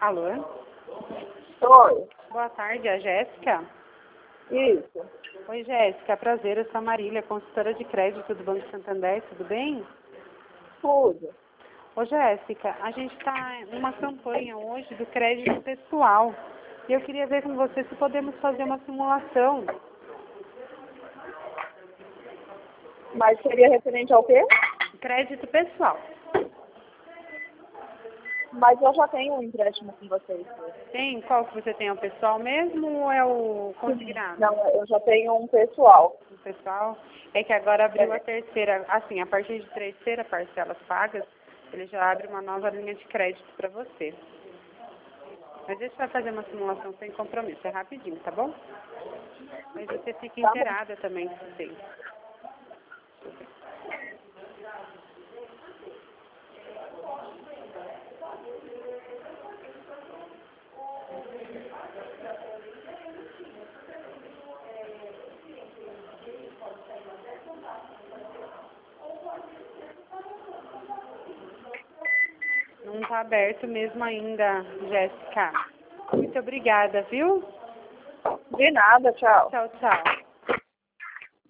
Alô? Oi. Boa tarde, é a Jéssica? Isso. Oi, Jéssica, prazer, eu sou a Marília, consultora de crédito do Banco Santander, tudo bem? Tudo. Ô, Jéssica, a gente está numa campanha hoje do crédito pessoal e eu queria ver com você se podemos fazer uma simulação. Mas seria referente ao quê? Crédito pessoal. Mas eu já tenho um empréstimo com vocês. Tem? Qual que você tem? É o pessoal mesmo ou é o consignado? Não, eu já tenho um pessoal. O pessoal é que agora abriu a terceira, assim, a partir de terceira parcelas pagas, ele já abre uma nova linha de crédito para você. Mas deixa eu fazer uma simulação sem compromisso, é rapidinho, tá bom? Mas você fica Tá bom. inteirada também se tem. Não está aberto mesmo ainda, Jéssica. Muito obrigada, viu? De nada, tchau. Tchau, tchau.